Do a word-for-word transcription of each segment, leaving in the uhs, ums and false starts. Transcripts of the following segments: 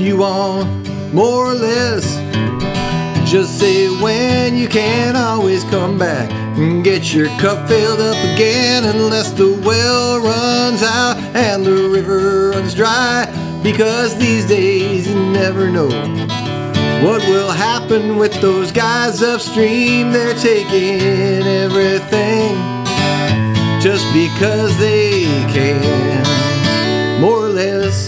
you want more or less? Just say when. You can always come back and get your cup filled up again, unless the well runs out and the river runs dry. Because these days you never know what will happen with those guys upstream. They're taking everything just because they can, more or less.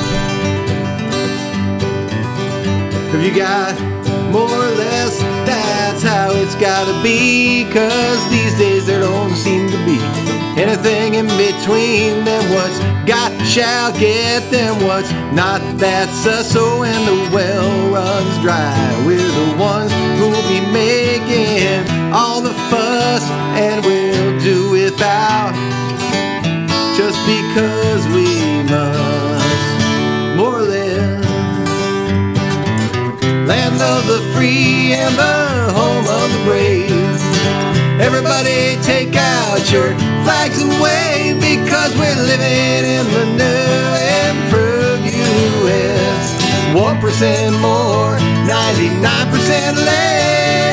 Have you got more or less? That's how it's gotta be. Cause these days there don't seem to be anything in between. Then what's got shall get, then what's not, that's us. So when the well runs dry, we're the ones who'll be making all the fuss, and we'll do without just because we must, more or less. Land of the free and the home of the brave. Everybody take out your flags and wave, because we're living in the new improved U S. One percent more, ninety-nine percent less.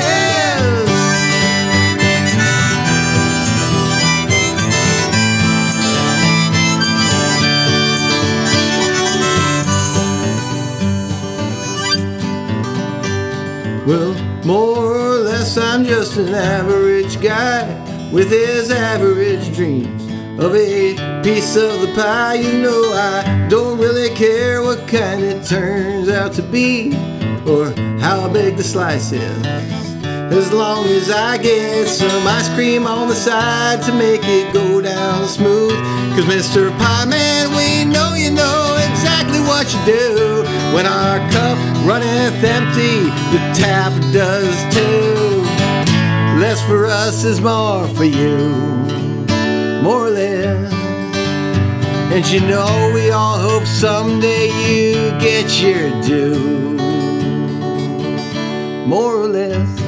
Well, more or less, I'm just an average guy with his average dreams of a piece of the pie. You know I don't really care what kind it turns out to be, or how big the slice is, as long as I get some ice cream on the side to make it go down smooth. Cause Mister Pie Man, we know you know exactly what you do. When our cup runneth empty, the tap does too. Less for us is more for you, more or less. And you know we all hope someday you get your due, more or less.